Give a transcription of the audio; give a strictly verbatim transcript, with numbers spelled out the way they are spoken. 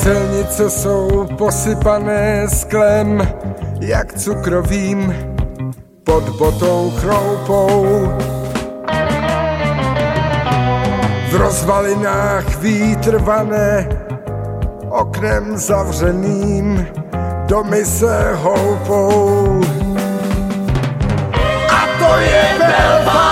Silnice jsou posypané sklem, jak cukrovým, pod botou chroupou. V rozvalinách vítr vane, oknem zavřeným, domy se houpou. A to je Belfast!